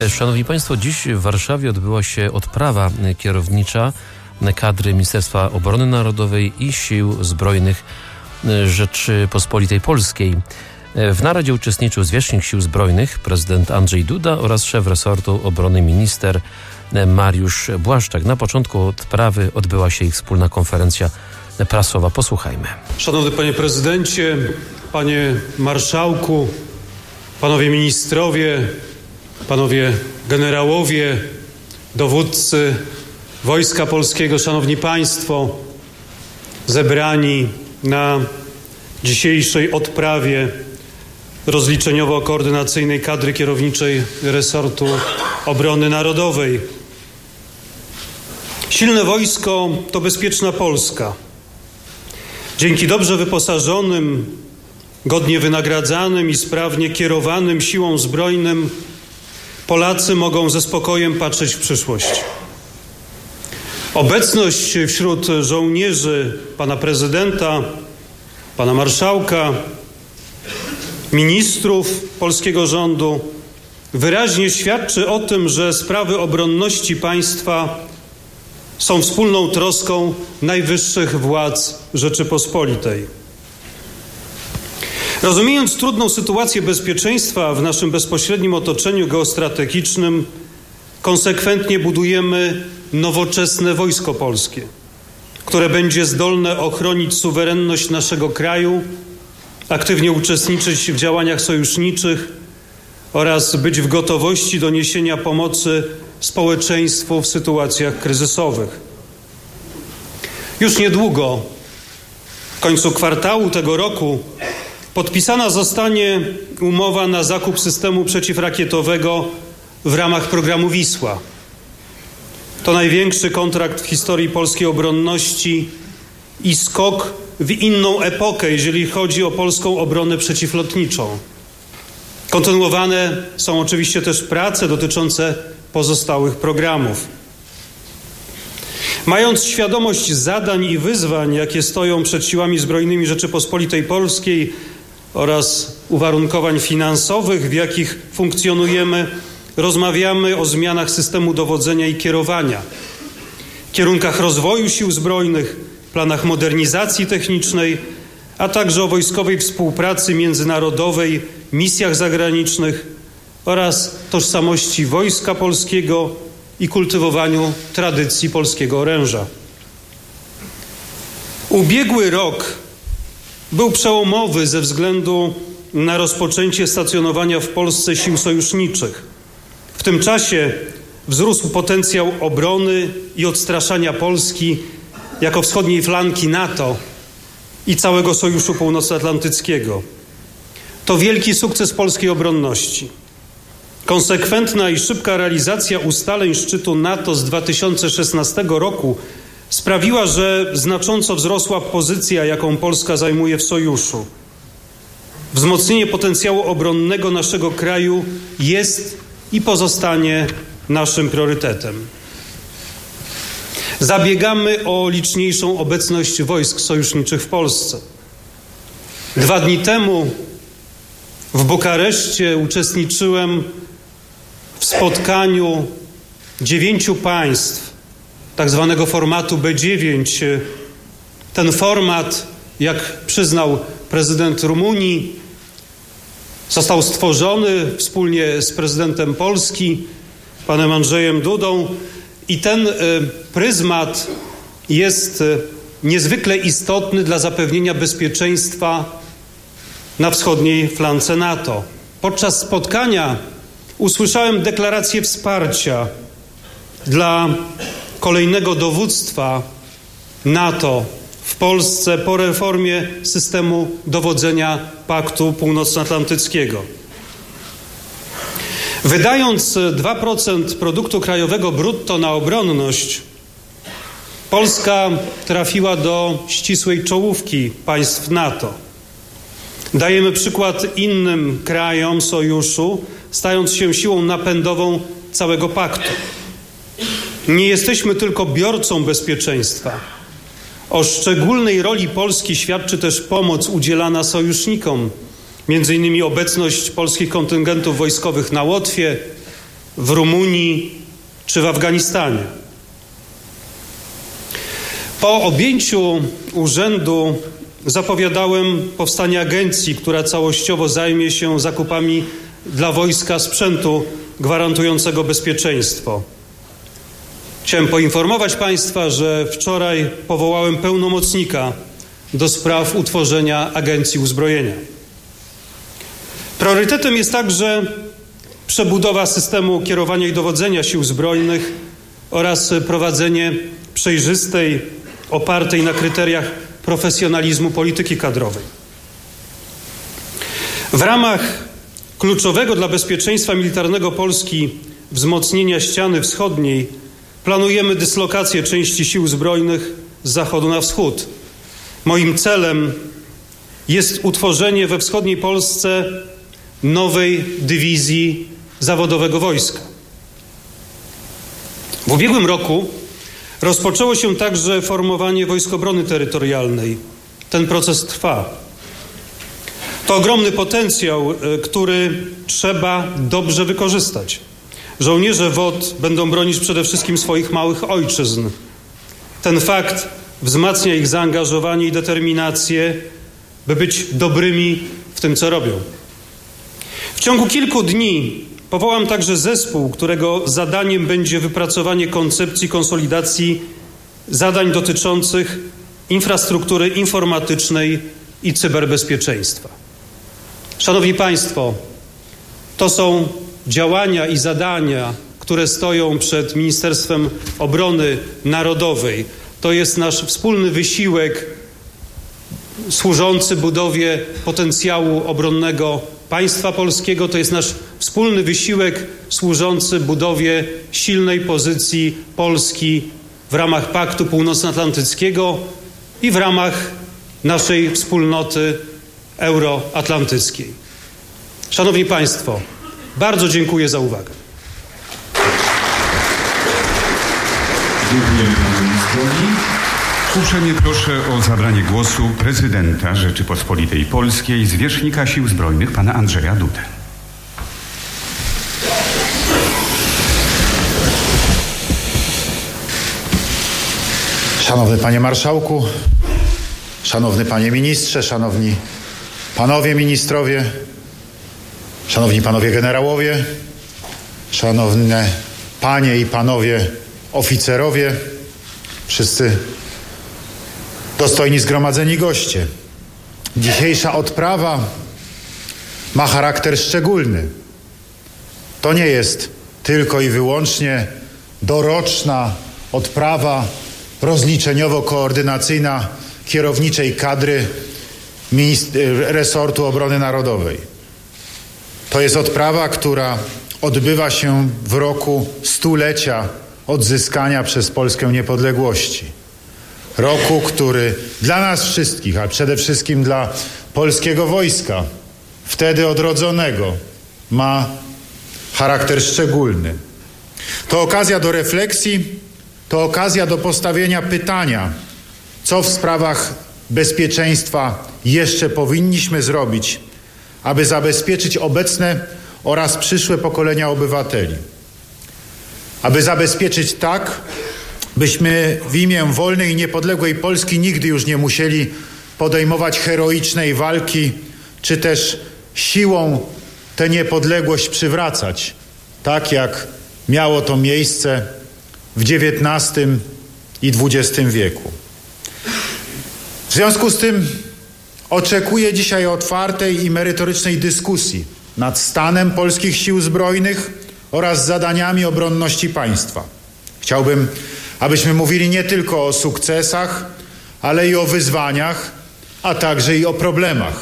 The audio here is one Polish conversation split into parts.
Szanowni Państwo, dziś w Warszawie odbyła się odprawa kierownicza kadry Ministerstwa Obrony Narodowej i Sił Zbrojnych Rzeczypospolitej Polskiej. W naradzie uczestniczył zwierzchnik Sił Zbrojnych, prezydent Andrzej Duda oraz szef resortu obrony minister Mariusz Błaszczak. Na początku odprawy odbyła się ich wspólna konferencja prasowa. Posłuchajmy. Szanowny panie prezydencie, panie marszałku, panowie ministrowie, panowie generałowie, dowódcy Wojska Polskiego, szanowni państwo, zebrani na dzisiejszej odprawie rozliczeniowo-koordynacyjnej kadry kierowniczej resortu obrony narodowej. Silne wojsko to bezpieczna Polska. Dzięki dobrze wyposażonym, godnie wynagradzanym i sprawnie kierowanym siłom zbrojnym Polacy mogą ze spokojem patrzeć w przyszłość. Obecność wśród żołnierzy pana prezydenta, pana marszałka, ministrów polskiego rządu wyraźnie świadczy o tym, że sprawy obronności państwa są wspólną troską najwyższych władz Rzeczypospolitej. Rozumiejąc trudną sytuację bezpieczeństwa w naszym bezpośrednim otoczeniu geostrategicznym, konsekwentnie budujemy nowoczesne Wojsko Polskie, które będzie zdolne ochronić suwerenność naszego kraju, aktywnie uczestniczyć w działaniach sojuszniczych oraz być w gotowości do niesienia pomocy społeczeństwu w sytuacjach kryzysowych. Już niedługo, w końcu kwartału tego roku, podpisana zostanie umowa na zakup systemu przeciwrakietowego w ramach programu Wisła. To największy kontrakt w historii polskiej obronności i skok w inną epokę, jeżeli chodzi o polską obronę przeciwlotniczą. Kontynuowane są oczywiście też prace dotyczące pozostałych programów. Mając świadomość zadań i wyzwań, jakie stoją przed siłami zbrojnymi Rzeczypospolitej Polskiej oraz uwarunkowań finansowych, w jakich funkcjonujemy, rozmawiamy o zmianach systemu dowodzenia i kierowania, kierunkach rozwoju sił zbrojnych, planach modernizacji technicznej, a także o wojskowej współpracy międzynarodowej, misjach zagranicznych oraz tożsamości Wojska Polskiego i kultywowaniu tradycji polskiego oręża. Ubiegły rok był przełomowy ze względu na rozpoczęcie stacjonowania w Polsce sił sojuszniczych. W tym czasie wzrósł potencjał obrony i odstraszania Polski jako wschodniej flanki NATO i całego Sojuszu Północnoatlantyckiego. To wielki sukces polskiej obronności. Konsekwentna i szybka realizacja ustaleń szczytu NATO z 2016 roku sprawiła, że znacząco wzrosła pozycja, jaką Polska zajmuje w Sojuszu. Wzmocnienie potencjału obronnego naszego kraju jest i pozostanie naszym priorytetem. Zabiegamy o liczniejszą obecność wojsk sojuszniczych w Polsce. 2 dni temu w Bukareszcie uczestniczyłem w spotkaniu 9 państw tak zwanego formatu B9. Ten format, jak przyznał prezydent Rumunii, został stworzony wspólnie z prezydentem Polski, panem Andrzejem Dudą, i ten pryzmat jest niezwykle istotny dla zapewnienia bezpieczeństwa na wschodniej flance NATO. Podczas spotkania usłyszałem deklarację wsparcia dla kolejnego dowództwa NATO w Polsce po reformie systemu dowodzenia Paktu Północnoatlantyckiego. Wydając 2% produktu krajowego brutto na obronność, Polska trafiła do ścisłej czołówki państw NATO. Dajemy przykład innym krajom sojuszu, stając się siłą napędową całego paktu. Nie jesteśmy tylko biorcą bezpieczeństwa. O szczególnej roli Polski świadczy też pomoc udzielana sojusznikom, między innymi obecność polskich kontyngentów wojskowych na Łotwie, w Rumunii czy w Afganistanie. Po objęciu urzędu zapowiadałem powstanie agencji, która całościowo zajmie się zakupami dla wojska sprzętu gwarantującego bezpieczeństwo. Chciałem poinformować Państwa, że wczoraj powołałem pełnomocnika do spraw utworzenia Agencji Uzbrojenia. Priorytetem jest także przebudowa systemu kierowania i dowodzenia Sił Zbrojnych oraz prowadzenie przejrzystej, opartej na kryteriach profesjonalizmu polityki kadrowej. W ramach kluczowego dla bezpieczeństwa militarnego Polski wzmocnienia ściany wschodniej planujemy dyslokację części Sił Zbrojnych z zachodu na wschód. Moim celem jest utworzenie we wschodniej Polsce nowej dywizji zawodowego wojska. W ubiegłym roku rozpoczęło się także formowanie Wojsk Obrony Terytorialnej. Ten proces trwa. To ogromny potencjał, który trzeba dobrze wykorzystać. Żołnierze WOT będą bronić przede wszystkim swoich małych ojczyzn. Ten fakt wzmacnia ich zaangażowanie i determinację, by być dobrymi w tym, co robią. W ciągu kilku dni powołam także zespół, którego zadaniem będzie wypracowanie koncepcji konsolidacji zadań dotyczących infrastruktury informatycznej i cyberbezpieczeństwa. Szanowni Państwo, to są działania i zadania, które stoją przed Ministerstwem Obrony Narodowej. To jest nasz wspólny wysiłek służący budowie potencjału obronnego państwa polskiego. To jest nasz wspólny wysiłek służący budowie silnej pozycji Polski w ramach Paktu Północnoatlantyckiego i w ramach naszej wspólnoty euroatlantyckiej. Szanowni Państwo, bardzo dziękuję za uwagę. Dziękujemy panu ministrowi. Uprzejmie proszę o zabranie głosu prezydenta Rzeczypospolitej Polskiej, zwierzchnika Sił Zbrojnych, pana Andrzeja Dudę. Szanowny Panie Marszałku, szanowny Panie Ministrze, szanowni Panowie Ministrowie, szanowni Panowie Generałowie, szanowne Panie i Panowie Oficerowie, wszyscy dostojni zgromadzeni goście. Dzisiejsza odprawa ma charakter szczególny. To nie jest tylko i wyłącznie doroczna odprawa rozliczeniowo-koordynacyjna kierowniczej kadry resortu obrony narodowej. To jest odprawa, która odbywa się w roku stulecia odzyskania przez Polskę niepodległości. Roku, który dla nas wszystkich, a przede wszystkim dla polskiego wojska, wtedy odrodzonego, ma charakter szczególny. To okazja do refleksji, to okazja do postawienia pytania, co w sprawach bezpieczeństwa jeszcze powinniśmy zrobić, aby zabezpieczyć obecne oraz przyszłe pokolenia obywateli. Aby zabezpieczyć tak, byśmy w imię wolnej i niepodległej Polski nigdy już nie musieli podejmować heroicznej walki, czy też siłą tę niepodległość przywracać, tak jak miało to miejsce w XIX i XX wieku. W związku z tym oczekuję dzisiaj otwartej i merytorycznej dyskusji nad stanem polskich sił zbrojnych oraz zadaniami obronności państwa. Chciałbym, abyśmy mówili nie tylko o sukcesach, ale i o wyzwaniach, a także i o problemach.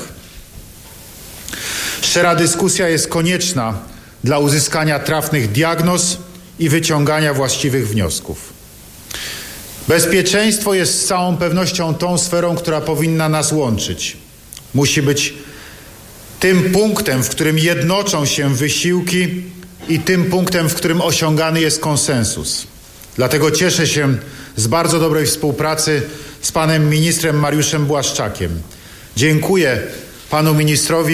Szczera dyskusja jest konieczna dla uzyskania trafnych diagnoz i wyciągania właściwych wniosków. Bezpieczeństwo jest z całą pewnością tą sferą, która powinna nas łączyć. Musi być tym punktem, w którym jednoczą się wysiłki i tym punktem, w którym osiągany jest konsensus. Dlatego cieszę się z bardzo dobrej współpracy z panem ministrem Mariuszem Błaszczakiem. Dziękuję panu ministrowi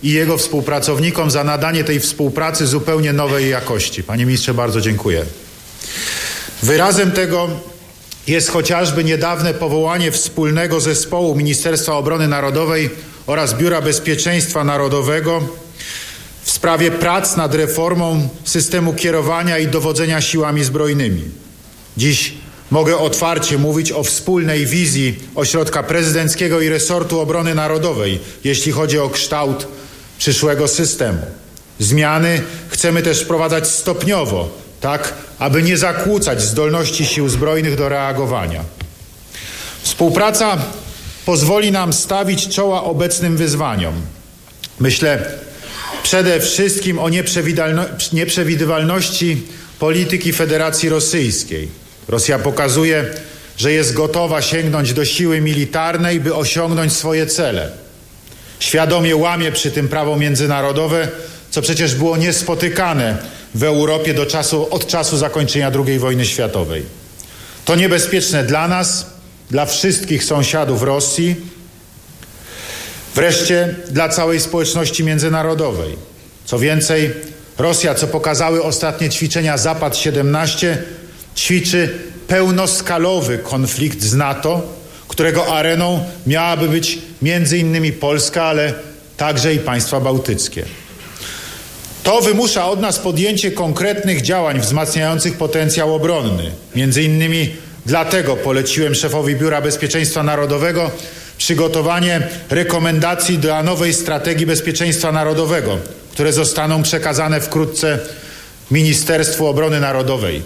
i jego współpracownikom za nadanie tej współpracy zupełnie nowej jakości. Panie ministrze, bardzo dziękuję. Wyrazem tego jest chociażby niedawne powołanie wspólnego zespołu Ministerstwa Obrony Narodowej oraz Biura Bezpieczeństwa Narodowego w sprawie prac nad reformą systemu kierowania i dowodzenia siłami zbrojnymi. Dziś mogę otwarcie mówić o wspólnej wizji ośrodka prezydenckiego i resortu obrony narodowej, jeśli chodzi o kształt przyszłego systemu. Zmiany chcemy też wprowadzać stopniowo, tak aby nie zakłócać zdolności sił zbrojnych do reagowania. Współpraca pozwoli nam stawić czoła obecnym wyzwaniom. Myślę przede wszystkim o nieprzewidywalności polityki Federacji Rosyjskiej. Rosja pokazuje, że jest gotowa sięgnąć do siły militarnej, by osiągnąć swoje cele. Świadomie łamie przy tym prawo międzynarodowe, co przecież było niespotykane w Europie od czasu zakończenia II wojny światowej. To niebezpieczne dla nas, dla wszystkich sąsiadów Rosji, wreszcie dla całej społeczności międzynarodowej. Co więcej, Rosja, co pokazały ostatnie ćwiczenia Zapad-17, ćwiczy pełnoskalowy konflikt z NATO, którego areną miałaby być między innymi Polska, ale także i państwa bałtyckie. To wymusza od nas podjęcie konkretnych działań wzmacniających potencjał obronny. Między innymi dlatego poleciłem szefowi Biura Bezpieczeństwa Narodowego przygotowanie rekomendacji dla nowej strategii bezpieczeństwa narodowego, które zostaną przekazane wkrótce Ministerstwu Obrony Narodowej.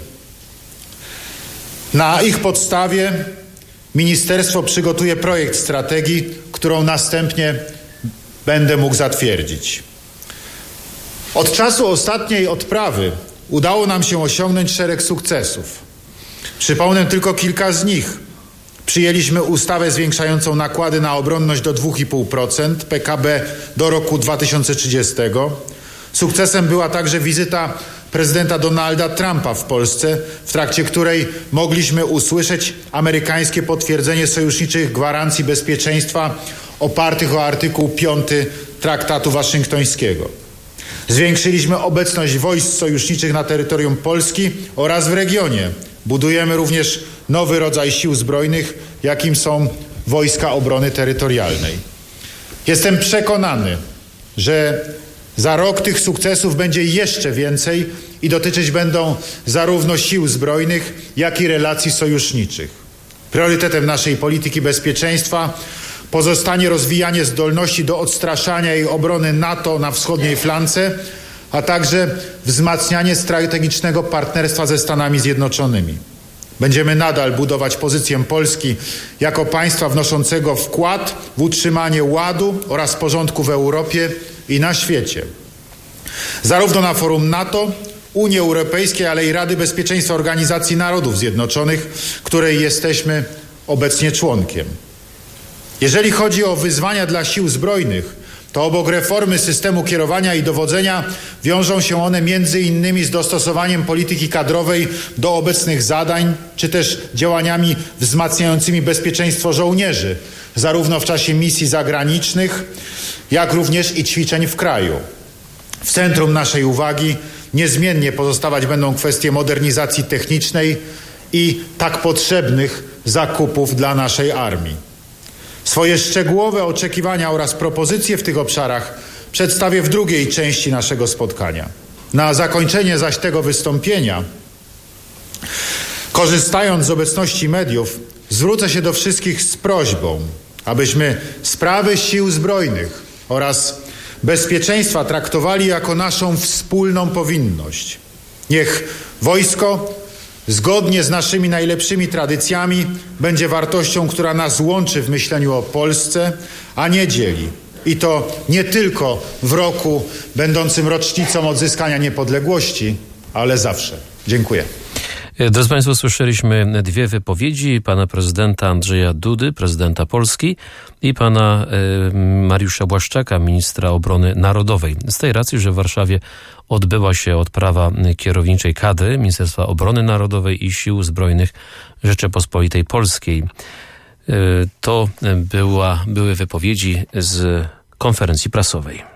Na ich podstawie ministerstwo przygotuje projekt strategii, którą następnie będę mógł zatwierdzić. Od czasu ostatniej odprawy udało nam się osiągnąć szereg sukcesów. Przypomnę tylko kilka z nich. Przyjęliśmy ustawę zwiększającą nakłady na obronność do 2,5% PKB do roku 2030. Sukcesem była także wizyta prezydenta Donalda Trumpa w Polsce, w trakcie której mogliśmy usłyszeć amerykańskie potwierdzenie sojuszniczych gwarancji bezpieczeństwa opartych o artykuł 5 Traktatu Waszyngtońskiego. Zwiększyliśmy obecność wojsk sojuszniczych na terytorium Polski oraz w regionie. Budujemy również nowy rodzaj sił zbrojnych, jakim są Wojska Obrony Terytorialnej. Jestem przekonany, że za rok tych sukcesów będzie jeszcze więcej i dotyczyć będą zarówno sił zbrojnych, jak i relacji sojuszniczych. Priorytetem naszej polityki bezpieczeństwa pozostanie rozwijanie zdolności do odstraszania i obrony NATO na wschodniej flance, a także wzmacnianie strategicznego partnerstwa ze Stanami Zjednoczonymi. Będziemy nadal budować pozycję Polski jako państwa wnoszącego wkład w utrzymanie ładu oraz porządku w Europie i na świecie. Zarówno na forum NATO, Unii Europejskiej, ale i Rady Bezpieczeństwa Organizacji Narodów Zjednoczonych, której jesteśmy obecnie członkiem. Jeżeli chodzi o wyzwania dla sił zbrojnych, to obok reformy systemu kierowania i dowodzenia wiążą się one między innymi z dostosowaniem polityki kadrowej do obecnych zadań, czy też działaniami wzmacniającymi bezpieczeństwo żołnierzy, zarówno w czasie misji zagranicznych, jak również i ćwiczeń w kraju. W centrum naszej uwagi niezmiennie pozostawać będą kwestie modernizacji technicznej i tak potrzebnych zakupów dla naszej armii. Swoje szczegółowe oczekiwania oraz propozycje w tych obszarach przedstawię w drugiej części naszego spotkania. Na zakończenie zaś tego wystąpienia, korzystając z obecności mediów, zwrócę się do wszystkich z prośbą, abyśmy sprawy sił zbrojnych oraz bezpieczeństwa traktowali jako naszą wspólną powinność. Niech wojsko, zgodnie z naszymi najlepszymi tradycjami, będzie wartością, która nas łączy w myśleniu o Polsce, a nie dzieli. I to nie tylko w roku będącym rocznicą odzyskania niepodległości, ale zawsze. Dziękuję. Drodzy Państwo, słyszeliśmy dwie wypowiedzi pana prezydenta Andrzeja Dudy, prezydenta Polski, i pana Mariusza Błaszczaka, ministra obrony narodowej. Z tej racji, że w Warszawie odbyła się odprawa kierowniczej kadry Ministerstwa Obrony Narodowej i Sił Zbrojnych Rzeczypospolitej Polskiej. To były wypowiedzi z konferencji prasowej.